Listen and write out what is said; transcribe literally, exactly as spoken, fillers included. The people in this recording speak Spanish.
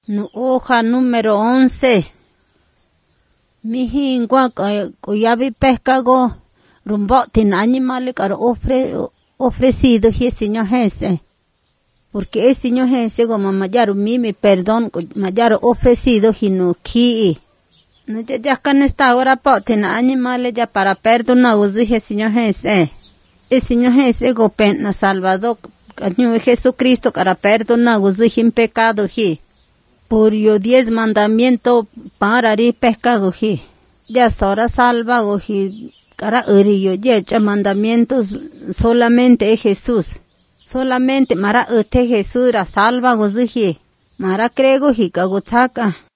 Nu hoja número once. Mijingua kuyabi pescago rumbotin animales que ofre ofrecido el Señor Jesús. Porque el Señor Jesús como mayaro mimi perdón mayaro ofrecido hinu ki. No ya ya can esta hora potin animales ya para perdonar el Señor Jesús. El Señor Jesús go pena Salvador Señor Jesucristo para perdonar el pecado hi. Por yo diez mandamientos para ri pescado hi. Ya sora salva go hi cara yo ya mandamientos solamente es Jesús. Solamente mara ete Jesús ra salva go hi. Mara crego hi kago chaka.